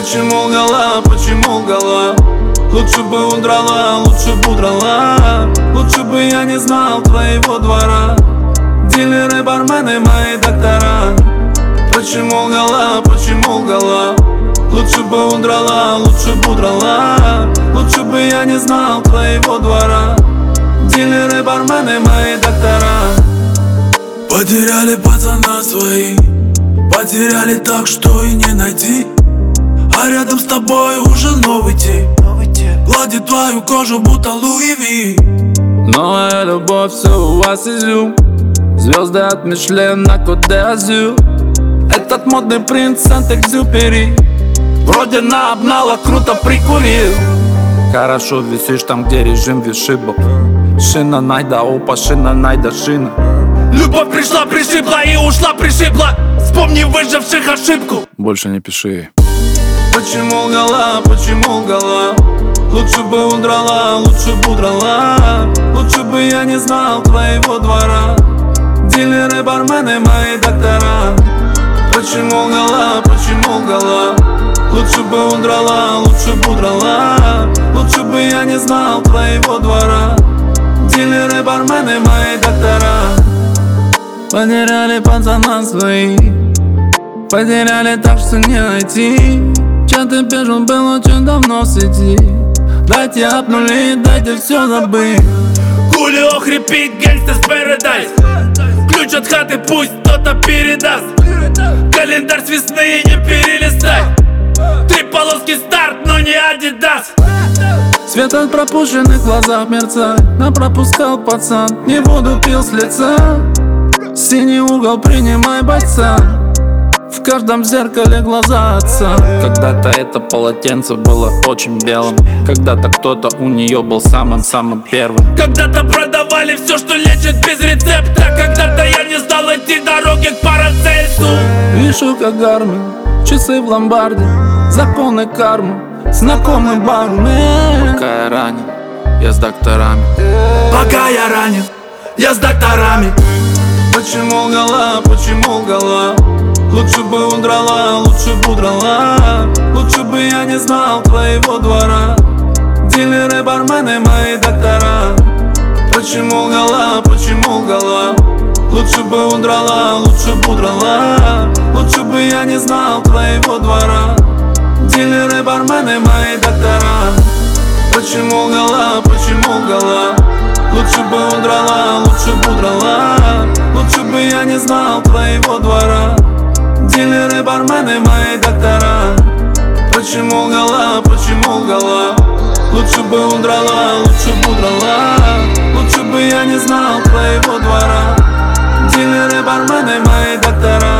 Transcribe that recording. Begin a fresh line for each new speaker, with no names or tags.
Почему лгала? Лучше бы удрала, лучше бы удрала. Лучше бы я не знал твоего двора. Дилеры, бармены, мои доктора. Почему лгала? Лучше бы удрала, лучше бы удрала. Лучше бы я не знал твоего двора. Дилеры, бармены, мои доктора.
Потеряли пацана свои, потеряли так, что и не найти. А рядом с тобой уже новый тип, гладит твою кожу, будто Луи Ви.
Новая любовь, все у вас изюм. Звезды от Мишлен на Кот-д'Азюр. Этот модный принц Сент-Экзюпери вроде наобнала, круто прикурил. Хорошо висишь там, где режим вишибл. Шина найда, опа, шина найда, шина.
Любовь пришла, пришибла и ушла, пришибла. Вспомни выживших ошибку.
Больше не пиши. Почему лгала? Лучше бы удрала, лучше бы удрала. Лучше бы я не знал твоего двора. Дилеры, бармены, мои доктора. Почему лгала? Лучше бы удрала, лучше бы удрала. Лучше бы я не знал твоего двора. Дилеры, бармены, мои доктора. Потеряли пацана свои, потеряли так, что не найти. Чаты пишут, был очень давно в сети. Дайте обнули, дайте все забыть.
Хулио хрипит, Gangsta's Paradise. Ключ от хаты пусть кто-то передаст. Календарь с весны не перелистай. 3 полоски старт, но не Адидас.
Свет от пропущенных глазах мерцает. Напропускал пацан, не воду пил с лица. Синий угол, принимай бойца. В каждом зеркале глаза отца. Когда-то это полотенце было очень белым. Когда-то кто-то у нее был самым-самым первым.
Когда-то продавали все, что лечит без рецепта. Когда-то я не стал идти дороги к Парацельсу.
Вишу как Гармин, часы в ломбарде. Законы кармы, знакомый бармен. Пока я ранен, я с докторами.
Пока я ранен, я с докторами.
Почему лгала? Лучше бы удрала, лучше бы удрала. Лучше бы я не знал твоего двора. Дилеры, бармены, мои доктора. Почему лгала? Лучше бы удрала, лучше бы удрала. Лучше бы я не знал твоего двора. Дилеры, бармены, мои доктора. Почему лгала? Лучше бы удрала, лучше бы удрала. Лучше бы я не знал твоего двора. Дилеры, бармены, мои доктора. Почему лгала? Лучше бы удрала, лучше бы удрала. Лучше бы я не знал твоего двора. Дилеры, бармены, мои доктора.